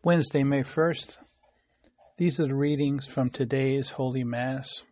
Wednesday, May 1st. These are the readings from today's Holy Mass.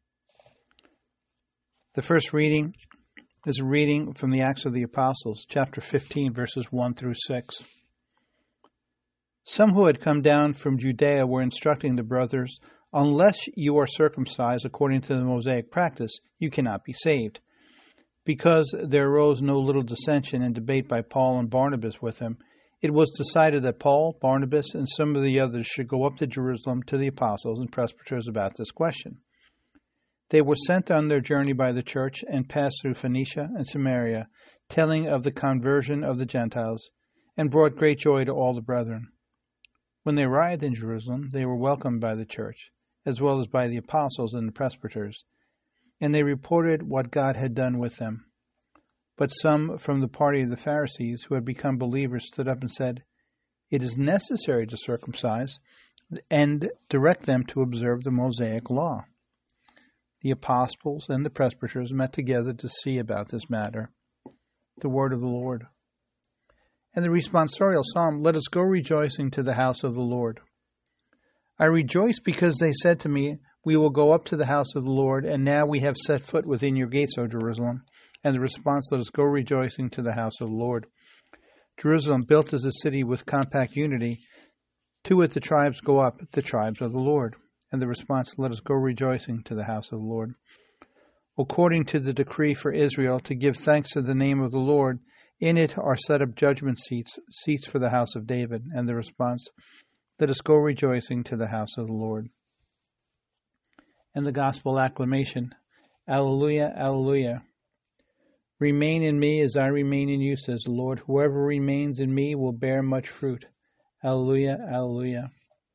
The first reading is a reading from the Acts of the Apostles, chapter 15, verses 1 through 6. Some who had come down from Judea were instructing the brothers, "Unless you are circumcised according to the Mosaic practice, you cannot be saved." Because there arose no little dissension and debate by Paul and Barnabas with him, it was decided that Paul, Barnabas, and some of the others should go up to Jerusalem to the apostles and presbyters about this question. They were sent on their journey by the church and passed through Phoenicia and Samaria, telling of the conversion of the Gentiles, and brought great joy to all the brethren. When they arrived in Jerusalem, they were welcomed by the church, as well as by the apostles and the presbyters, and they reported what God had done with them. But some from the party of the Pharisees who had become believers stood up and said, "It is necessary to circumcise and direct them to observe the Mosaic law." The apostles and the presbyters met together to see about this matter. The word of the Lord. And the responsorial psalm, "Let us go rejoicing to the house of the Lord." I rejoice because they said to me, "We will go up to the house of the Lord, and now we have set foot within your gates, O Jerusalem." And the response, "Let us go rejoicing to the house of the Lord." Jerusalem, built as a city with compact unity, to it the tribes go up, the tribes of the Lord. And the response, "Let us go rejoicing to the house of the Lord." According to the decree for Israel, to give thanks to the name of the Lord, in it are set up judgment seats, seats for the house of David. And the response, "Let us go rejoicing to the house of the Lord." And the gospel acclamation, "Alleluia, Alleluia. Remain in me as I remain in you, says the Lord. Whoever remains in me will bear much fruit. Alleluia, Alleluia."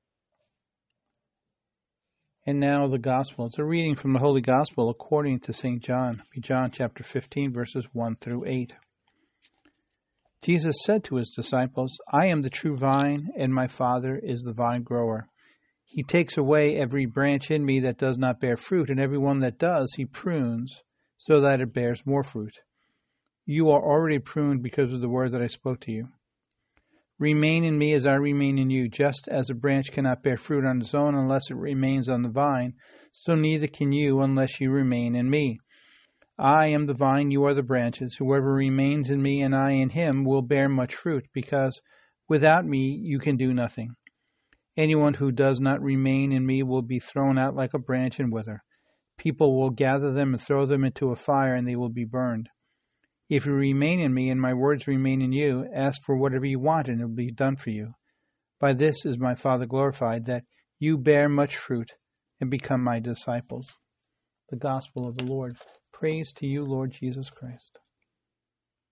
And now the Gospel. It's a reading from the Holy Gospel according to St. John. John chapter 15, verses 1 through 8. Jesus said to his disciples, "I am the true vine, and my Father is the vine grower. He takes away every branch in me that does not bear fruit, and every one that does he prunes, so that it bears more fruit. You are already pruned because of the word that I spoke to you. Remain in me as I remain in you. Just as a branch cannot bear fruit on its own unless it remains on the vine, so neither can you unless you remain in me. I am the vine, you are the branches. Whoever remains in me and I in him will bear much fruit, because without me you can do nothing. Anyone who does not remain in me will be thrown out like a branch and wither. People will gather them and throw them into a fire, and they will be burned. If you remain in me and my words remain in you, ask for whatever you want, and it will be done for you. By this is my Father glorified, that you bear much fruit and become my disciples." The Gospel of the Lord. Praise to you, Lord Jesus Christ.